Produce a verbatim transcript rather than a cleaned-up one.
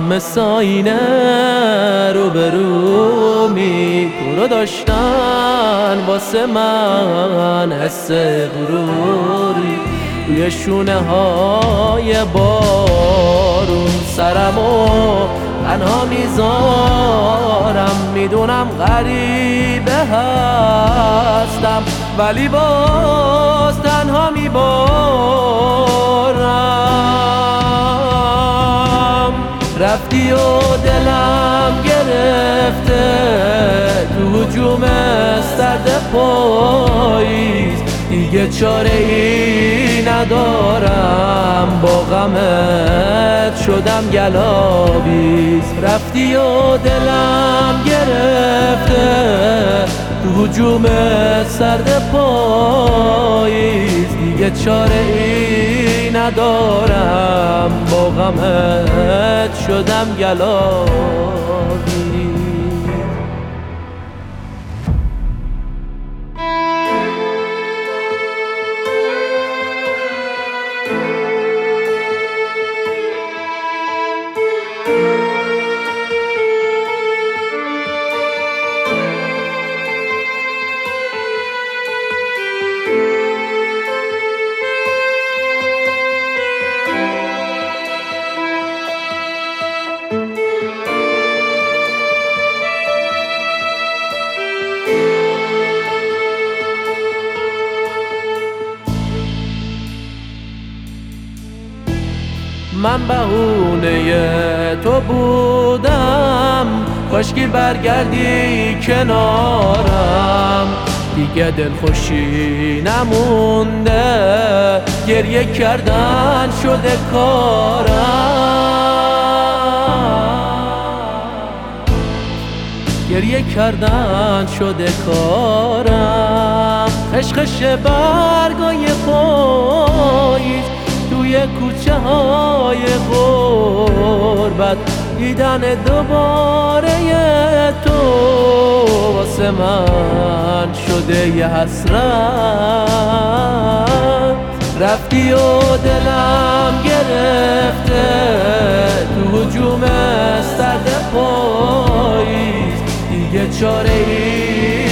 مثل آینه رو به رومی تو رو داشتن واسه من حس غروری روی شونه های بارون سرمو تنها میذارم میدونم غریبه هستم ولی باز تنها میبارم رفتی و دلم گرفته تو هجوم سرد پاییز دیگه چاره ای ندارم با غمت شدم گلاویز رفتی و دلم گرفته تو هجوم سرد پاییز دیگه چاره ای ندارم با غمت شدم گلاویز من بهونه تو بودم کاشکی برگردی کنارم دیگه دلخوشی نمونده گریه کردن شده کارم گریه کردن شده کارم خشخش برگای پاییز توی کوچه های غربت دیدن دوباره تو واسه من شده یه حسرت رفتی و دلم گرفته تو هجوم سرد پاییز دیگه چاره ای